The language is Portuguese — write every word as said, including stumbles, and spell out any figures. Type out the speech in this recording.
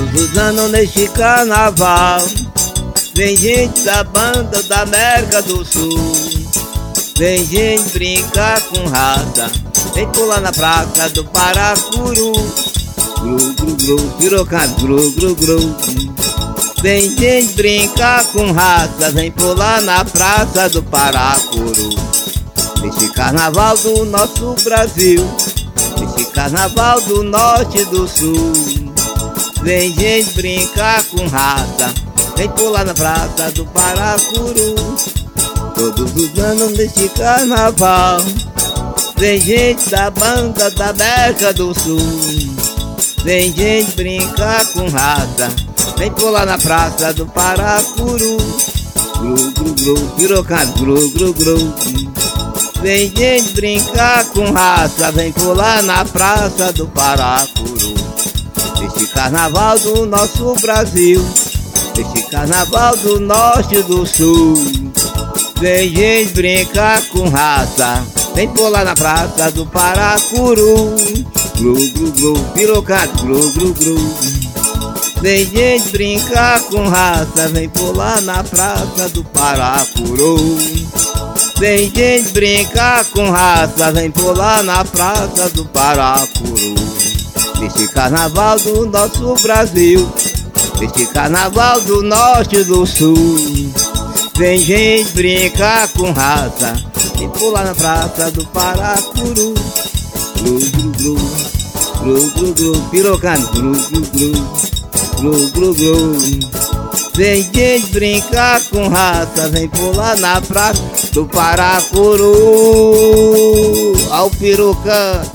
Todos os anos neste carnaval vem gente da banda da América do Sul. Vem gente brincar com raça, vem pular na praça do Paracuru. Gru, gru, gru, pirocado, gru, gru, gru. Vem gente brincar com raça, vem pular na praça do Paracuru. Este carnaval do nosso Brasil, este carnaval do norte e do sul. Vem gente brincar com raça, vem pular na praça do Paracuru. Todos os anos neste carnaval vem gente da banda da América do Sul. Vem gente brincar com raça, vem pular na praça do Paracuru. Gru, gru, gru, pirocado, gru, gru, gru. Vem gente brincar com raça, vem pular na praça do Paracuru. Este carnaval do nosso Brasil, este carnaval do norte e do sul. Vem gente brincar com raça, vem pular na praça do Paracuru. Gru, gru, gru, pirocado, gru, gru, gru. Vem gente brincar com raça, vem pular na praça do Paracuru. Vem gente brincar com raça, vem pular na praça do Paracuru. Este carnaval do nosso Brasil, este carnaval do norte e do sul. Vem gente brincar com raça, vem pular na praça do Paracuru. Gru, gru, gru, gru, gru, gru, pirocando, gru, gru, gru, gru, gru, gru. Vem gente brincar com raça, vem pular na praça do Paracuru. Ao pirocando.